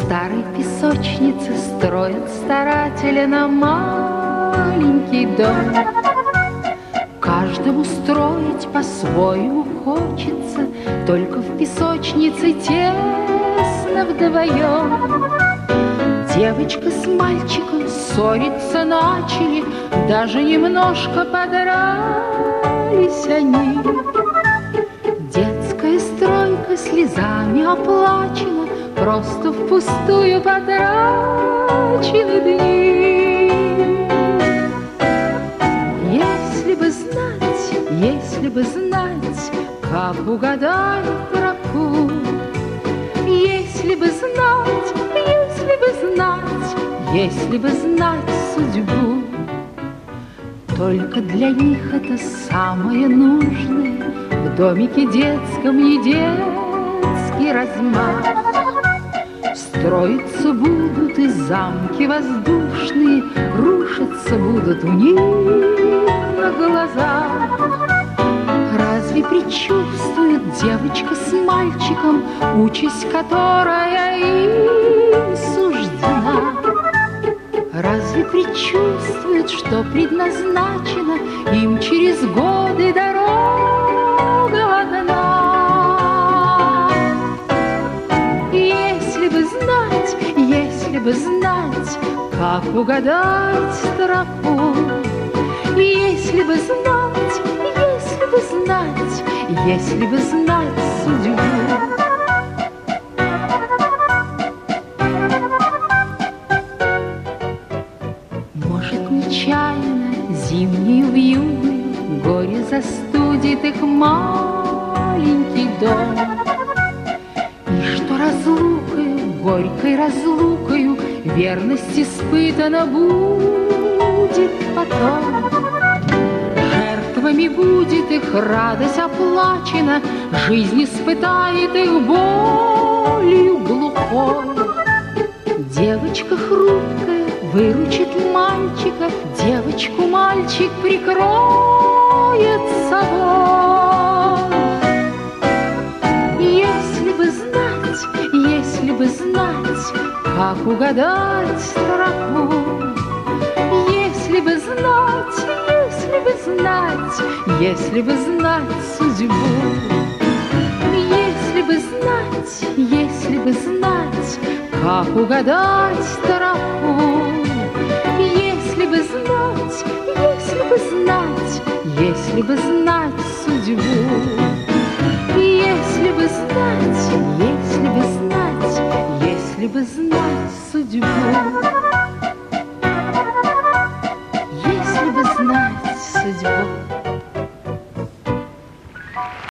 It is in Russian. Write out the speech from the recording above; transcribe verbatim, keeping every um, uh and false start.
старой песочнице строят старательно маленький дом. Каждому строить по-своему хочется, только в песочнице тесно вдвоем. Девочка с мальчиком ссориться начали, даже немножко подрались они. Детская стройка слезами оплачена, просто впустую потрачены дни. Если бы знать, если бы знать, как угадать тропу, если бы знать, если бы знать, если бы знать судьбу, только для них это самое нужное. В домике детском не детский размах. Строиться будут и замки воздушные, рушиться будут у них на глазах. Разве предчувствует девочка с мальчиком участь, которая им суждена? Разве предчувствует, что предназначена им через годы дорога одна? Если бы знать, если бы знать, как угадать тропу, если бы знать, если бы знать, если бы знать судьбу. Может, нечаянно зимнею вьюгою горе застудит их маленький дом, и что разлукою, горькой разлукою верность испытана будет потом. Жертвами будет их радость оплачена, жизнь испытает их болью глухой. Девочка хрупкая выручит мальчика, девочку мальчик прикроет собой. Если бы знать, если бы знать, как угадать тропу, если бы знать, если бы знать, если бы знать судьбу, если бы знать, если бы знать, как угадать тропу, если бы знать, если бы знать, если бы знать судьбу, если бы знать, если бы знать, если бы знать судьбу, если бы знать судьбу.